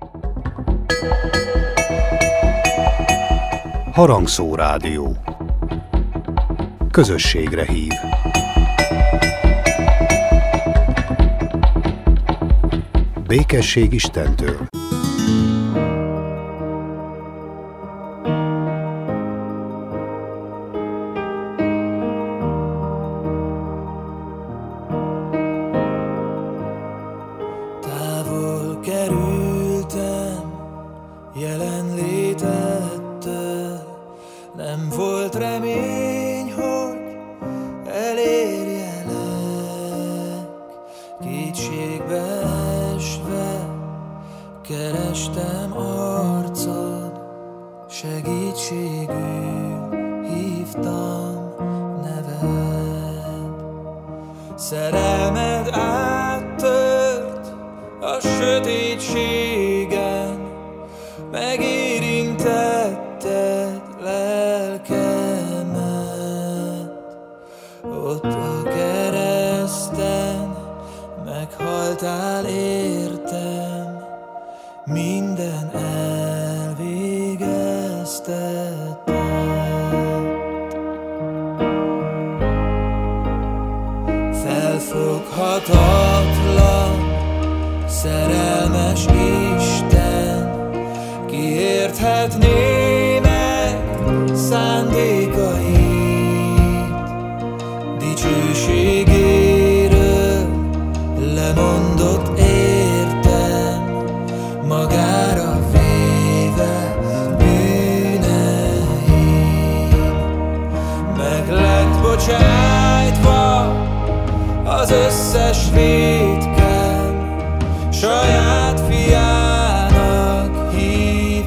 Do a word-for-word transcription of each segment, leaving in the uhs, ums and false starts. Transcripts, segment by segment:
Harangszó Rádió. Közösségre hív. Békesség Istentől. Távol kerültem jelenlétettől, nem volt remény, hogy elérjelek. Kétségbe esve kerestem arcod, segítségül hívtam neved. Szerelmed áttört a sötétségen, megérintetted lelkemet. Ott a kereszten meghaltál értem, minden elvégeztetett. Felfoghatatlan, szerelmes Isten, ki érthetné meg szándékait? Dicsőségéről lemondott értem, magára véve bűneit. Meg lett bocsájtva az összes vétkem, saját fiának hív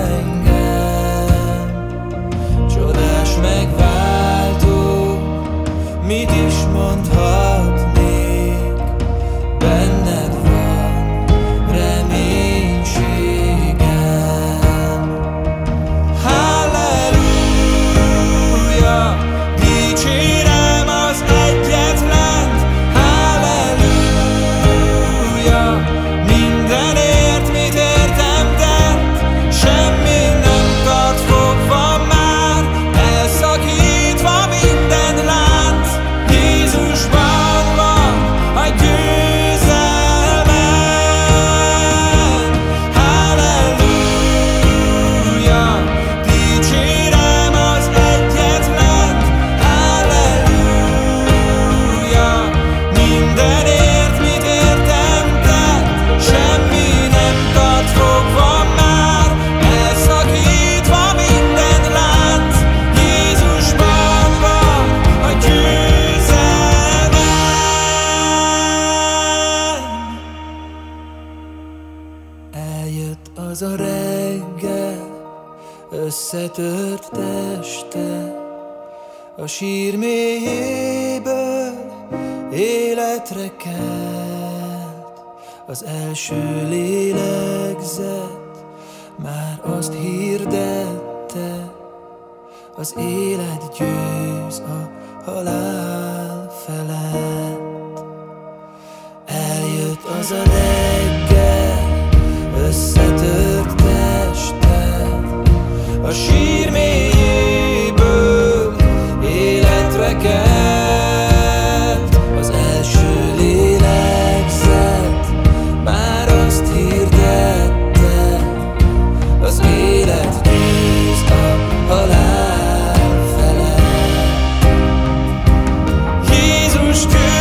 engem. Csodás megváltó, mit is mondhatnék, benned van reménységem. Halleluja, dicsérem az egyetlent. Halleluja, mindenért, mit értem tett, semmi nem tart fogva már, elszakítva minden lánc. Jézusban van a győzelmem. Halleluja, dicsérem az egyetlent. Halleluja, mindenért, mit értem tett, semmi nem tart fogva már, elszakítva minden lánc. Jézusban van a győzelmem. Eljött az a reggel, összetört teste, a sír mélyéből életre kelt. Az első lélegzet már azt hirdette, az élet győz a halál felett. Eljött az a reggel, összetört teste, a sír mélyéből életre kelt. Az első lélegzet már azt hirdette, az élet győz a halál felett. Jézus győz.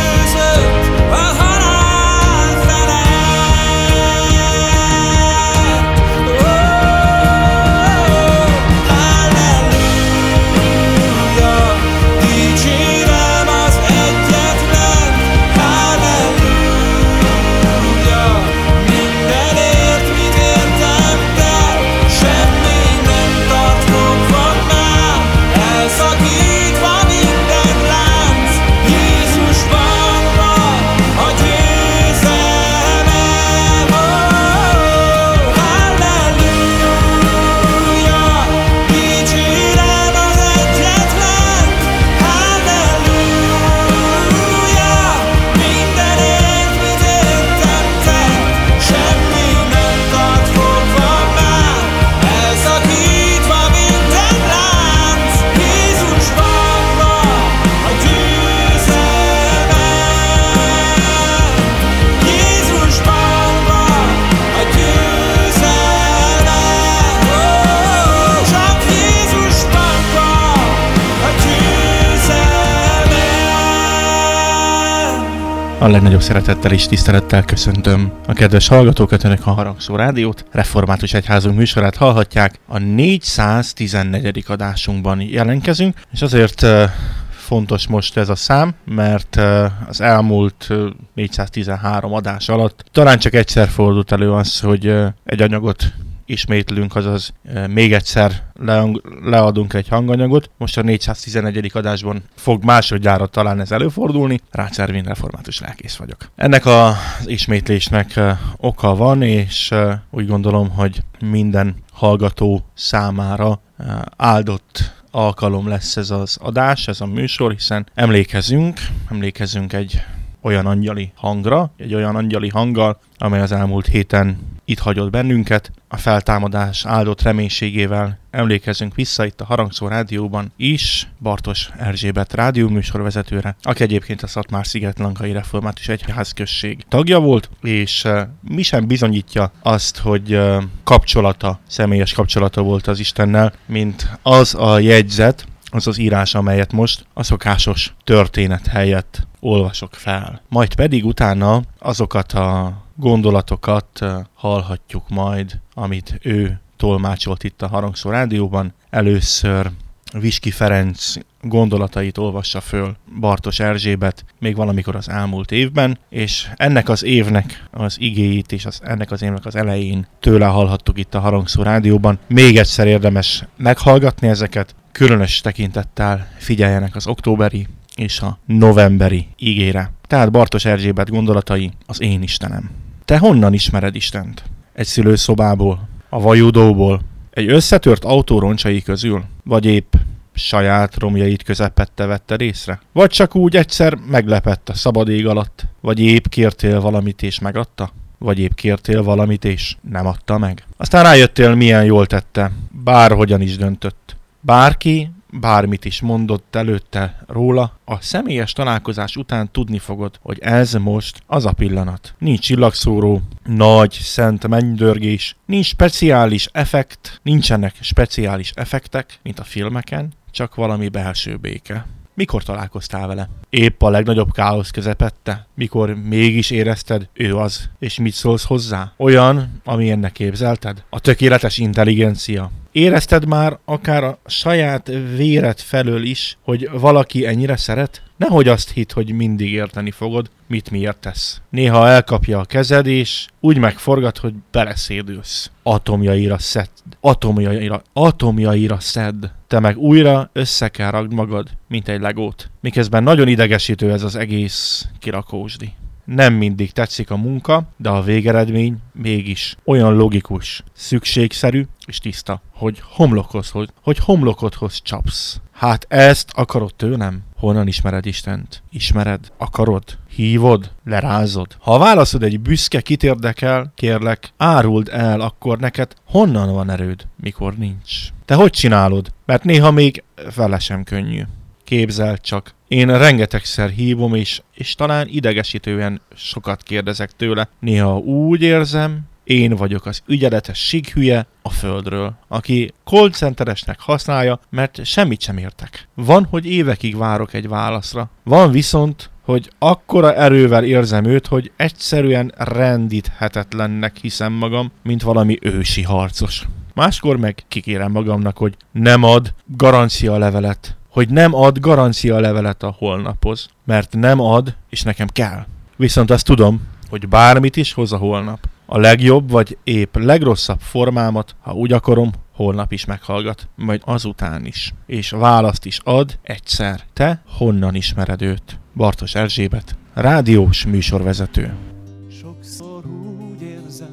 A legnagyobb szeretettel és tisztelettel köszöntöm a kedves hallgatókat, önök a Harangszó Rádiót. Református Egyházunk műsorát hallhatják. A négyszáztizennegyedik adásunkban jelentkezünk, és azért uh, fontos most ez a szám, mert uh, az elmúlt uh, négyszáztizenhárom adás alatt talán csak egyszer fordult elő az, hogy uh, egy anyagot ismétlünk, azaz e, még egyszer le, leadunk egy hanganyagot. Most a négyszáztizennegyedik adásban fog másodjára talán ez előfordulni. Rácz Ervin, református lelkész vagyok. Ennek az ismétlésnek e, oka van, és e, úgy gondolom, hogy minden hallgató számára e, áldott alkalom lesz ez az adás, ez a műsor, hiszen emlékezünk, emlékezünk egy olyan angyali hangra, egy olyan angyali hanggal, amely az elmúlt héten itt hagyott bennünket. A feltámadás áldott reménységével emlékezünk vissza itt a Harangszó Rádióban is Bartos Erzsébet rádióműsorvezetőre, aki egyébként a Szatmár-szigetlankai Református Egyházközség tagja volt, és uh, mi sem bizonyítja azt, hogy uh, kapcsolata, személyes kapcsolata volt az Istennel, mint az a jegyzet, az az írás, amelyet most a szokásos történet helyett olvasok fel. Majd pedig utána azokat a gondolatokat hallhatjuk majd, amit ő tolmácsolt itt a Harangszó Rádióban. Először Viski Ferenc gondolatait olvassa föl Bartos Erzsébet még valamikor az elmúlt évben, és ennek az évnek az igéit és az, ennek az évnek az elején tőle hallhattuk itt a Harangszó Rádióban. Még egyszer érdemes meghallgatni ezeket, különös tekintettel figyeljenek az októberi és a novemberi igére. Tehát Bartos Erzsébet gondolatai: az én Istenem. Te honnan ismered Istent? Egy szülőszobából? A vajudóból? Egy összetört autó roncsai közül? Vagy épp saját romjait közepette vetted észre? Vagy csak úgy egyszer meglepett a szabad ég alatt? Vagy épp kértél valamit és megadta? Vagy épp kértél valamit és nem adta meg? Aztán rájöttél, milyen jól tette, bárhogyan is döntött. Bárki bármit is mondott előtte róla, a személyes találkozás után tudni fogod, hogy ez most az a pillanat. Nincs csillagszóró, nagy, szent mennydörgés, nincs speciális effekt, nincsenek speciális effektek, mint a filmeken, csak valami belső béke. Mikor találkoztál vele? Épp a legnagyobb káosz közepette? Mikor mégis érezted, ő az, és mit szólsz hozzá? Olyan, amilyennek képzelted? A tökéletes intelligencia. Érezted már akár a saját véred felől is, hogy valaki ennyire szeret? Nehogy azt hidd, hogy mindig érteni fogod, mit miért tesz. Néha elkapja a kezed, és úgy megforgat, hogy beleszédülsz. Atomjaira szedd, atomjaira, atomjaira szedd. Te meg újra össze kell ragd magad, mint egy legót. Miközben nagyon idegesítő ez az egész kirakósdi. Nem mindig tetszik a munka, de a végeredmény mégis olyan logikus, szükségszerű és tiszta, hogy homlokodhoz, hogy homlokodhoz csapsz. Hát ezt akarod tőlem? Honnan ismered Istent? Ismered? Akarod? Hívod? Lerázod? Ha a válaszod egy büszke, kit érdekel, kérlek, áruld el akkor neked, honnan van erőd, mikor nincs. Te hogy csinálod? Mert néha még vele sem könnyű. Képzeld csak, én rengetegszer hívom, és, és talán idegesítően sokat kérdezek tőle. Néha úgy érzem, én vagyok az ügyeletes sikhülye a földről, aki callcenteresnek használja, mert semmit sem értek. Van, hogy évekig várok egy válaszra. Van viszont, hogy akkora erővel érzem őt, hogy egyszerűen rendíthetetlennek hiszem magam, mint valami ősi harcos. Máskor meg kikérem magamnak, hogy nem ad garancia levelet. Hogy nem ad garancia levelet a holnaphoz. Mert nem ad, és nekem kell. Viszont azt tudom, hogy bármit is hoz a holnap. A legjobb vagy épp legrosszabb formámat, ha úgy akarom, holnap is meghallgat. Majd azután is. És választ is ad egyszer. Te honnan ismered őt? Bartos Erzsébet, rádiós műsorvezető. Sokszor úgy érzem,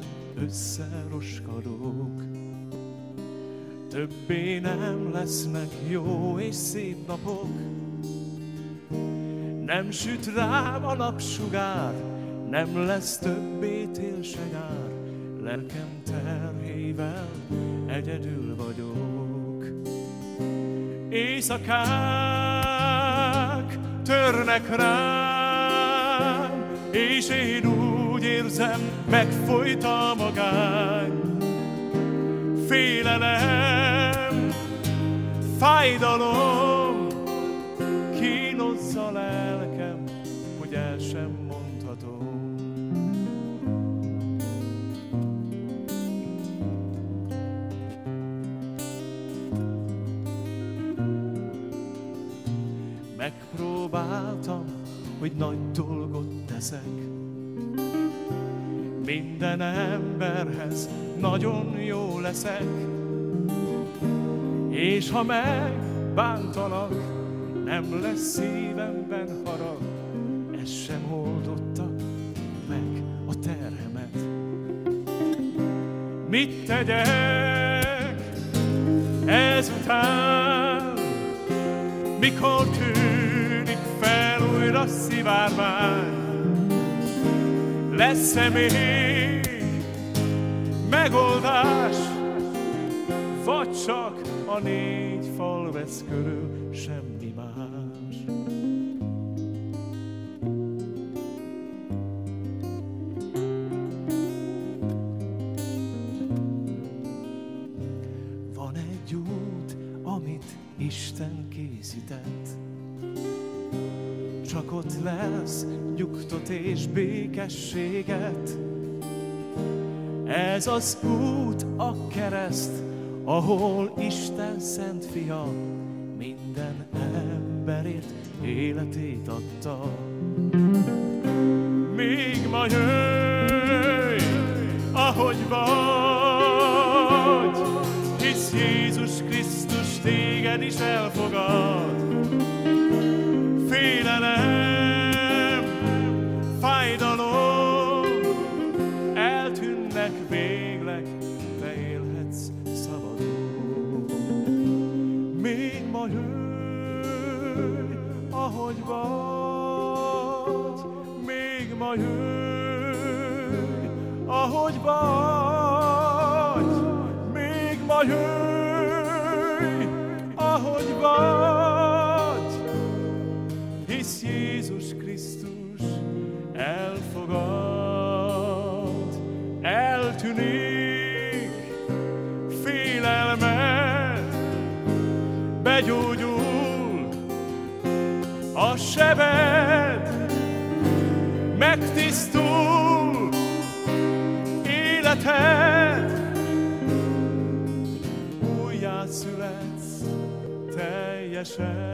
összeroskadok. Többé nem lesznek jó és szép napok. Nem süt rám a napsugár, nem lesz többé tél se nyár. Lelkem terhével egyedül vagyok. Éjszakák törnek rám, és én úgy érzem, megfolyt a magány. Félelem, fájdalom kínozza lelkem, hogy el sem mondhatom. próbáltam, hogy nagy dolgot teszek. Minden emberhez nagyon jó leszek, és ha megbántanak, nem lesz szívemben harag. Ez sem oldotta meg a terhemet. Mit tegyek ezután, mikor tűnik fel újra szivárvány? Lesz-e még megoldás, vagy csak a négy fal vesz körül, semmi más? Van egy út, amit Isten készített, csak ott lesz nyugtot és békességet. Ez az út a kereszt, ahol Isten szent fia minden emberért életét adta. Még ma jöjj, ahogy vagy, hisz Jézus Krisztus téged is elfogad. Félelem, fájdalom eltűnnek végleg, te élhetsz szabadul. Még ma jöjj, ahogy vagy, még ma jöjj, ahogy vagy, még ma jöjj, ahogy vagy, hisz Jézus Krisztus elfogad. Eltűnik félelmed, begyógyul a sebed, megtisztul életed, újjászületsz teljesen.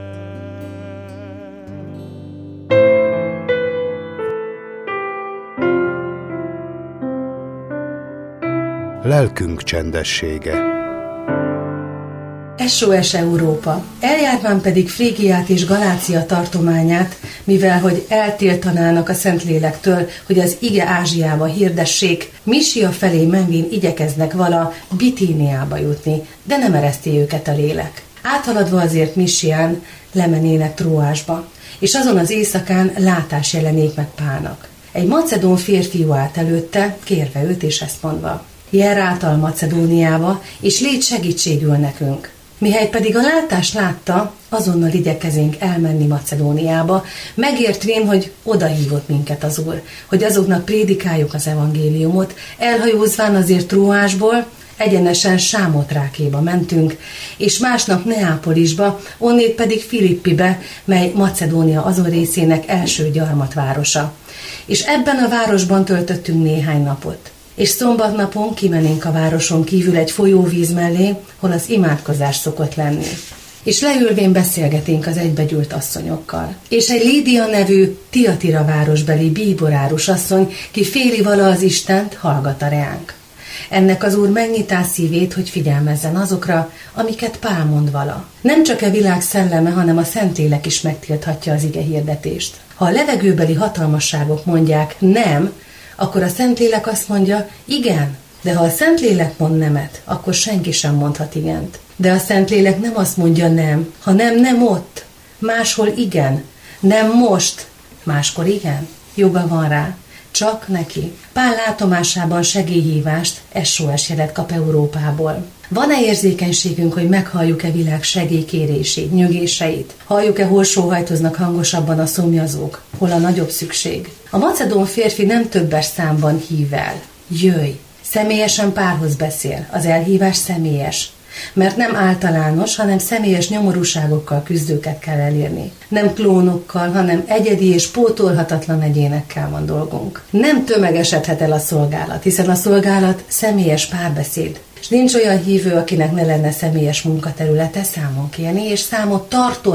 Lelkünk csendessége. es o es Európa, eljárván pedig Frígiát és Galácia tartományát, mivel hogy eltiltanának a Szentlélektől, hogy az ige Ázsiába hirdessék, Misia felé menvén igyekeznek vala Bitíniába jutni, de nem ereszti őket a lélek. Áthaladva azért Misián lemenének Tróásba, és azon az éjszakán látás jelenék meg Pálnak. Egy macedón férfiú állt előtte, kérve őt és ezt mondva: jár által Macedóniába, és légy segítségül nekünk. Mihely pedig a látást látta, azonnal igyekezünk elmenni Macedóniába, megértvén, hogy odahívott minket az Úr, hogy azoknak prédikáljuk az evangéliumot, elhajózván azért Tróásból, egyenesen Sámotrákéba mentünk, és másnap Neápolisba, onnét pedig Filippibe, mely Macedónia azon részének első gyarmatvárosa. És ebben a városban töltöttünk néhány napot. És szombatnapon kimennénk a városon kívül egy folyóvíz mellé, hol az imádkozás szokott lenni. És leülvén beszélgeténk az egybegyűlt asszonyokkal. És egy Lídia nevű Tiatira városbeli bíborárus asszony, ki féli vala az Istent, hallgat a reánk. Ennek az Úr megnyitá szívét, hogy figyelmezzen azokra, amiket Pál mond vala. Nem csak a világ szelleme, hanem a Szentlélek is megtilthatja az ige hirdetést. Ha a levegőbeli hatalmasságok mondják nem, akkor a Szentlélek azt mondja, igen, de ha a Szentlélek mond nemet, akkor senki sem mondhat igent. De a Szentlélek nem azt mondja nem, hanem nem ott, máshol igen, nem most, máskor igen, joga van rá, csak neki. Pál látomásában segélyhívást, es o es jelet kap Európából. Van-e érzékenységünk, hogy meghalljuk-e világ segélykérését, nyögéseit? Halljuk-e, hol sóhajtoznak hangosabban a szomjazók, hol a nagyobb szükség? A macedón férfi nem többes számban hív el. Jöjj! Személyesen Pálhoz beszél. Az elhívás személyes. Mert nem általános, hanem személyes nyomorúságokkal küzdőket kell elérni. Nem klónokkal, hanem egyedi és pótolhatatlan egyénekkel van dolgunk. Nem tömegesedhet el a szolgálat, hiszen a szolgálat személyes párbeszéd. És nincs olyan hívő, akinek ne lenne személyes munkaterülete számon kérni, és számot tartott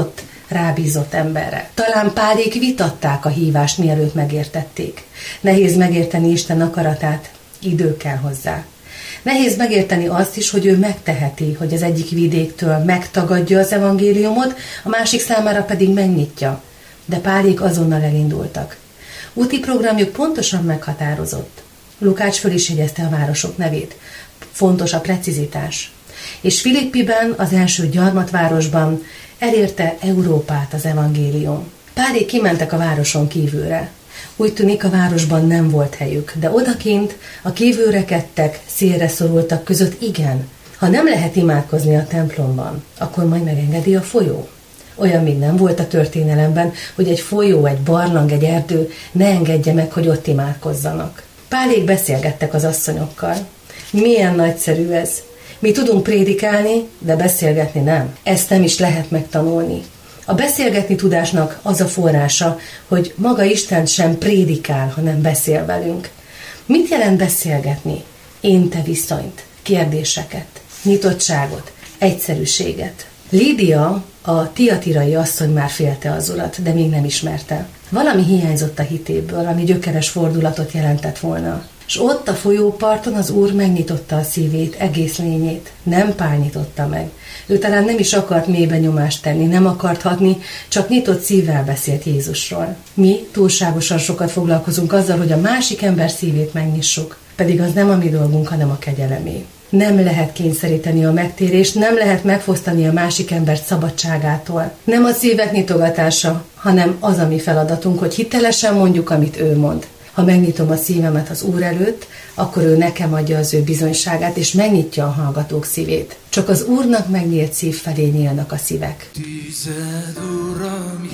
rábízott emberre. Talán Pálék vitatták a hívást, mielőtt megértették. Nehéz megérteni Isten akaratát, idő kell hozzá. Nehéz megérteni azt is, hogy ő megteheti, hogy az egyik vidéktől megtagadja az evangéliumot, a másik számára pedig megnyitja. De Pálék azonnal elindultak. Úti programjuk pontosan meghatározott. Lukács föl is jegyezte a városok nevét. Fontos a precizitás. És Filippiben, az első gyarmatvárosban elérte Európát az evangélium. Pálék kimentek a városon kívülre. Úgy tűnik, a városban nem volt helyük, de odakint a kívülrekedtek, szélre szorultak között igen. Ha nem lehet imádkozni a templomban, akkor majd megengedi a folyó. Olyan még nem volt a történelemben, hogy egy folyó, egy barlang, egy erdő ne engedje meg, hogy ott imádkozzanak. Pálék beszélgettek az asszonyokkal. Milyen nagyszerű ez! Mi tudunk prédikálni, de beszélgetni nem. Ezt nem is lehet megtanulni. A beszélgetni tudásnak az a forrása, hogy maga Isten sem prédikál, hanem beszél velünk. Mit jelent beszélgetni? Én-te viszonyt, kérdéseket, nyitottságot, egyszerűséget. Lídia, a tiatirai asszony már félte az urat, de még nem ismerte. Valami hiányzott a hitéből, ami gyökeres fordulatot jelentett volna. És ott a folyóparton az Úr megnyitotta a szívét, egész lényét. Nem Pál nyitotta meg. Ő talán nem is akart mélybe nyomást tenni, nem akart hatni, csak nyitott szívvel beszélt Jézusról. Mi túlságosan sokat foglalkozunk azzal, hogy a másik ember szívét megnyissuk, pedig az nem a mi dolgunk, hanem a kegyelemé. Nem lehet kényszeríteni a megtérést, nem lehet megfosztani a másik embert szabadságától. Nem a szívek nyitogatása, hanem az a mi feladatunk, hogy hitelesen mondjuk, amit ő mond. Ha megnyitom a szívemet az Úr előtt, akkor ő nekem adja az ő bizonyságát, és megnyitja a hallgatók szívét. Csak az Úrnak megnyílt szív felé nyílnak a szívek. Tűzed, Uram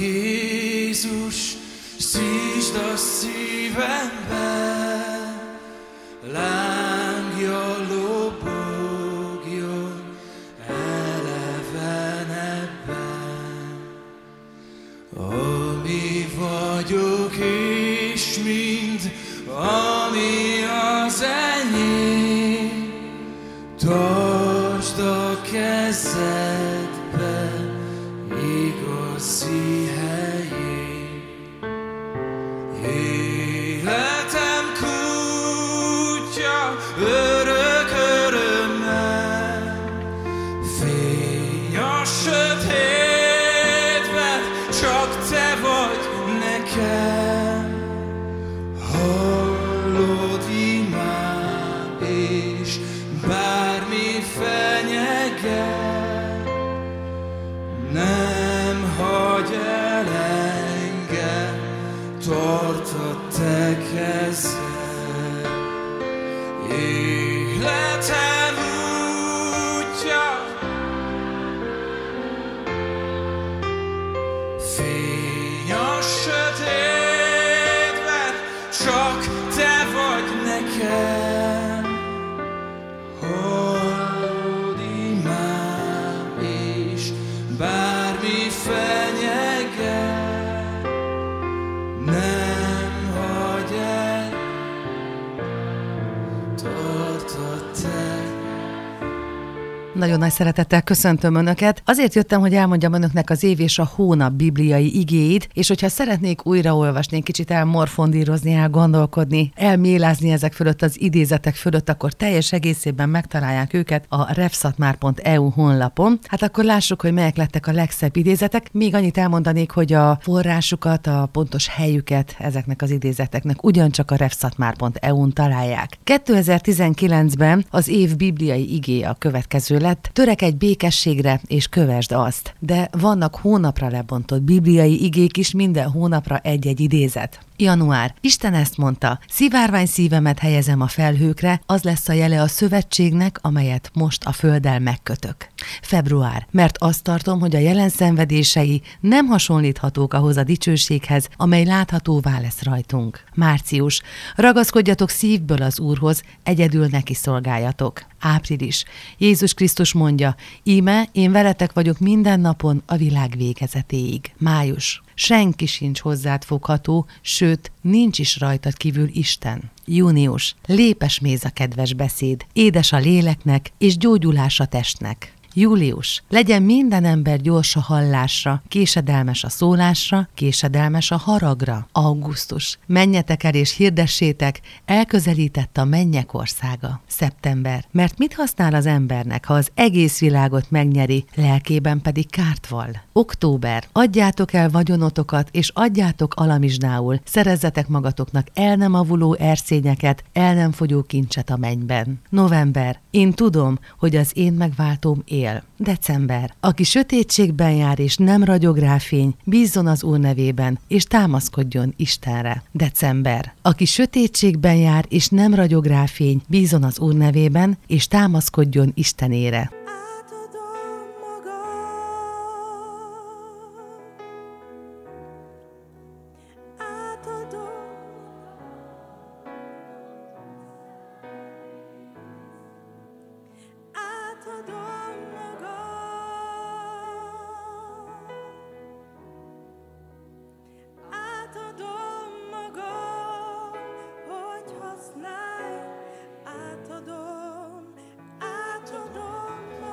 Jézus, szítsd a szívembe, lángja lobogjon elevenebben. Ami vagyok és mind, ami az enyém, tartsd a kezedbe igazi helyén. Életem kútja örök örömmel, fény a sötétben, csak te vagy nekem. Hallod imám, és bármi fenyeget, nem hagy el engem, tart a te kezed. Életem útja, fény a sötétben, csak te vagy nekem. Hallod imám, és bármi fenyeget, nem hagy el, tart a te. Nagyon nagy szeretettel köszöntöm Önöket. Azért jöttem, hogy elmondjam Önöknek az év és a hónap bibliai igéit, és hogyha szeretnék újraolvasni, kicsit elmorfondírozni, elgondolkodni, elmélázni ezek fölött, az idézetek fölött, akkor teljes egészében megtalálják őket a refszatmár pont e u honlapon. Hát akkor lássuk, hogy melyek lettek a legszebb idézetek. Még annyit elmondanék, hogy a forrásukat, a pontos helyüket ezeknek az idézeteknek ugyancsak a refszatmár pont e u-n találják. kétezer-tizenkilencben az év bibliai igéje a következő lett: törekedj békességre és kövesd azt. De vannak hónapra lebontott bibliai igék is, minden hónapra egy-egy idézet. Január. Isten ezt mondta: szivárvány szívemet helyezem a felhőkre, az lesz a jele a szövetségnek, amelyet most a földdel megkötök. Február. Mert azt tartom, hogy a jelen szenvedései nem hasonlíthatók ahhoz a dicsőséghez, amely láthatóvá lesz rajtunk. Március. Ragaszkodjatok szívből az Úrhoz, egyedül neki szolgáljatok. Április. Jézus Krisztus mondja: íme, én veletek vagyok minden napon a világ végezetéig. Május. Senki sincs hozzád fogható, sőt, nincs is rajtad kívül Isten. Június. Lépes méz a kedves beszéd, édes a léleknek és gyógyulás a testnek. Július. Legyen minden ember gyors a hallásra, késedelmes a szólásra, késedelmes a haragra. Augusztus. Menjetek el és hirdessétek, elközelített a mennyek országa. Szeptember. Mert mit használ az embernek, ha az egész világot megnyeri, lelkében pedig kárt val? Október. Adjátok el vagyonotokat, és adjátok alamizsnául, szerezzetek magatoknak el nem avuló erszényeket, el nem fogyó kincset a mennyben. November. Én tudom, hogy az én megváltóm él. December. Aki sötétségben jár és nem ragyog rá fény, bízzon az Úr nevében, és támaszkodjon Istenre. December. Aki sötétségben jár és nem ragyog rá fény, bízzon az Úr nevében, és támaszkodjon Istenére. Átadom, átadom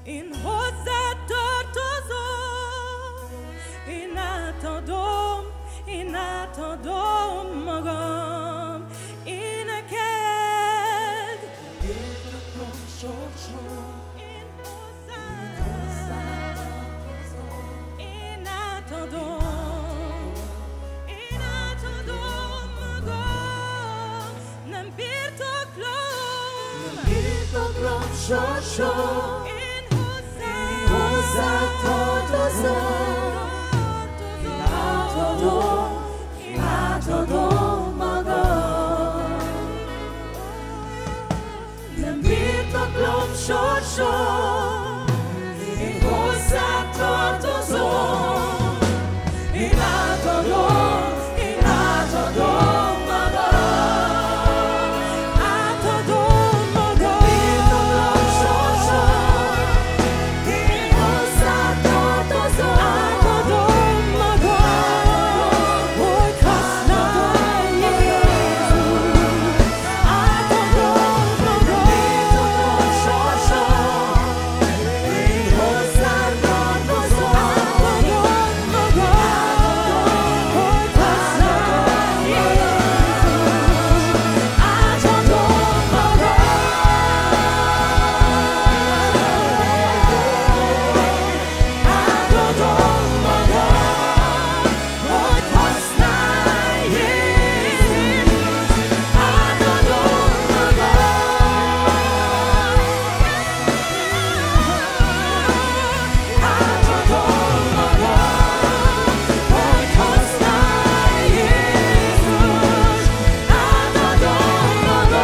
én hozzád tartozom, én átadom, én átadom magam, éneked. Birtoklom sorsom, én hozzád tartozom, én átadom, én átadom magam, nem birtoklom, nem birtoklom sorsom, én hozzád tartozom, én átadom, én átadom magam, nem birtoklom sorsom, én hozzád tartozom, én átadom, én átadom magam, átadom magam, birtoklom sorsom, én hozzád tartozom, átadom magam, hogy használj Jézus, átadom magam, birtoklom sorsom, én hozzád tartozom, átadom magam, hogy használj Jézus, átadom magam, átadom magam, hogy használj Jézus, átadom magam, átadom magam, hogy használj Jézus, átadom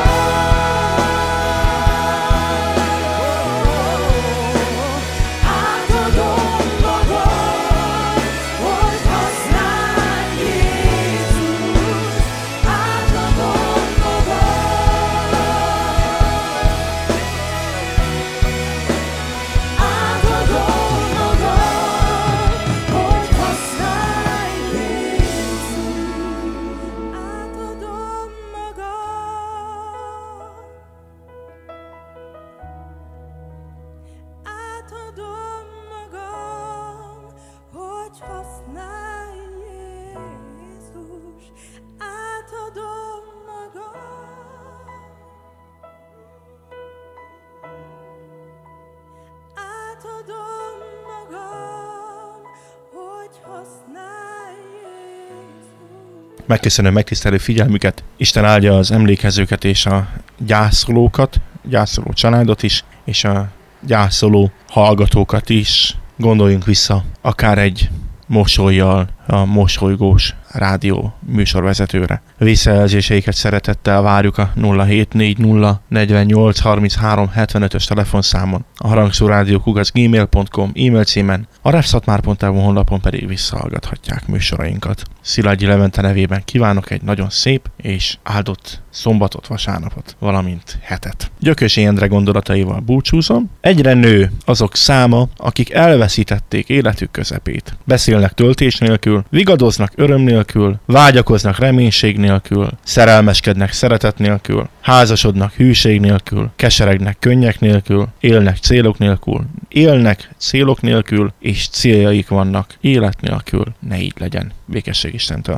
Megköszönöm megtisztelő figyelmüket, Isten áldja az emlékezőket és a gyászolókat, gyászoló családot is, és a gyászoló hallgatókat is. Gondoljunk vissza akár egy mosollyal a mosolygós rádió műsorvezetőre. Visszajelzéseiket szeretettel várjuk a nulla hét négy nulla negyvennyolc harminchárom hetvenötös telefonszámon, a harangszó rádió kukac gmail pont com e-mail címen, a refszatmár pont e u honlapon pedig visszahallgathatják műsorainkat. Szilágyi Levente nevében kívánok egy nagyon szép és áldott szombatot, vasárnapot, valamint hetet. Gyökösi Endre gondolataival búcsúzom. Egyre nő azok száma, akik elveszítették életük közepét. Beszélnek töltés nélkül, vigadoznak öröm nélkül, vágyakoznak reménység nélkül, szerelmeskednek szeretet nélkül, házasodnak hűség nélkül, keseregnek könnyek nélkül, élnek célok nélkül, élnek célok nélkül, és céljaik vannak élet nélkül. Ne így legyen. Békesség Istentől.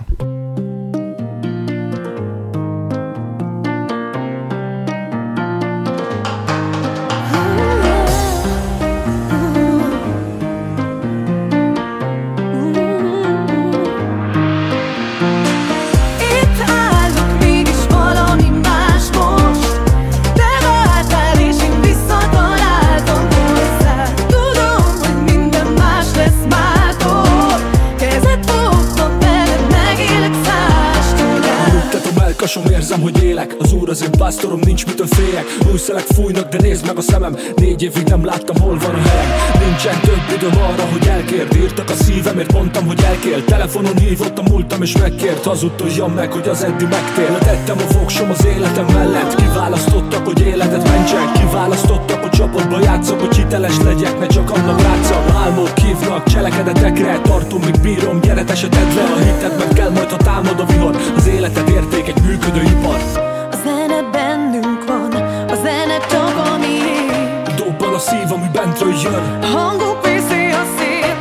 Érzem, hogy élek, az Úr az én pásztorom, nincs mitől féljek. Új szelek fújnak, de nézd meg a szemem, négy évig nem láttam, hol van a helyem. Nincsen több időm arra, hogy elkérd, írtak a szívemért, mondtam, hogy elkél. Telefonon hívott a múltam és megkért, hazudtoljam meg, hogy az eddig megtér. Tettem a fogsom az életem mellett, kiválasztottak, hogy életet mentsek, kiválasztottak, hogy csapatba játszok, hogy hiteles legyek, ne csak annak látszak. Álmok hívnak cselekedetekre, tartom, míg bírom, gyere esetedre. A hitedben kell majd, ha támad a vihar, az életed érték egy működő ipar. A zene bennünk van, a zene csak a miénk. Dobban a szív, ami bentről bentről jön. Hangok viszi a szél,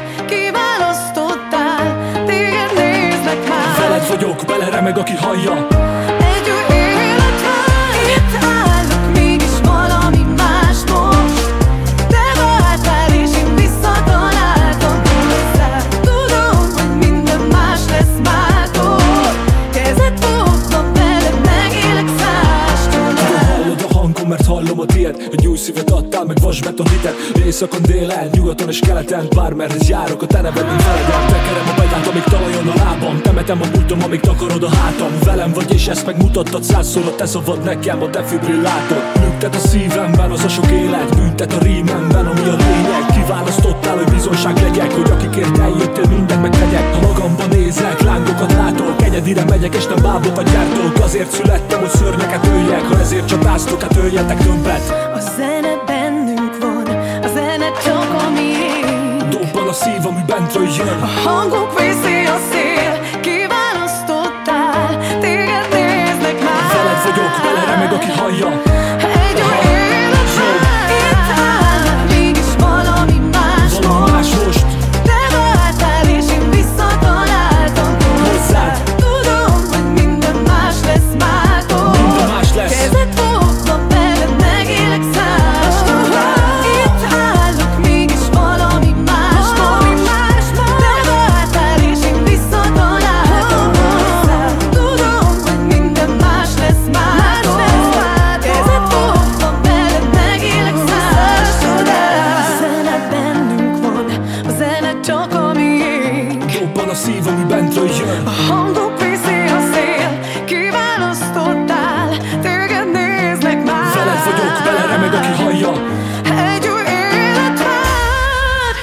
kiválasztottál, téged néznek már. Veled vagyok, bele remeg, aki hallja. Egy új élet vár, itt állok, mégis valami más most. Te vártál és én visszataláltam hozzá. Tudom, hogy minden más lesz mától. Kezed fogva veled, megélek szástól. Hallod a hangom, mert hallom a tiéd. Egy új szívet adtál, meg vasbeton hitet. Éjszakon, délen, nyugaton és keleten, bármerre járok, a te nevedben feledem. Tekerem a bedánt, amíg talajon a lábam. Temetem a múltom, amíg takarod a hátam. Velem vagy és ezt megmutattad százszor. A te szavad nekem, a defibrillátor. Lüktet a szívemben az a sok élet, büntet a rímemben, ami a lényeg. Kiválasztottál, hogy bizonság legyek, hogy akikért eljöttél, mindent megtegyek. Ha magamban nézek, lángokat látok, egyedire megyek és nem bábokat gyártok. Azért születtem, hogy szörnyeket öljek, ha ezért csatáztok, hát öljetek többet. A zene bennünk van, a zene csak a miénk. Dobban a szív, ami bentről jön. A hangok viszi a szél, kiválasztottál, téged néznek már. Veled vagyok, bele remeg, aki hallja. Egy új élet vár, itt állok, mégis valami más Valami más most. most. Te vártál és én visszataláltam hozzád. Tudom, hogy minden más lesz mától. Minden más lesz. Kezed fogva veled, megélek szástól. Itt állok, mégis valami más most. Te vártál és én visszataláltam hozzád. Tudom, hogy minden más lesz mától. Kezed fogva veled, megélek szástól. A zene bennünk van, a zene csak a miénk. Dobban a szív, ami bentről jön. A hangok viszi a szél, kiválasztottál, téged néznek már. Veled vagyok, bele remeg, aki hallja. Egy új élet vár.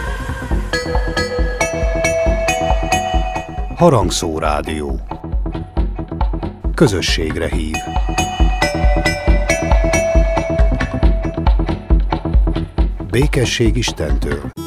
Harangszó Rádió. Közösségre hív. Békesség Istentől.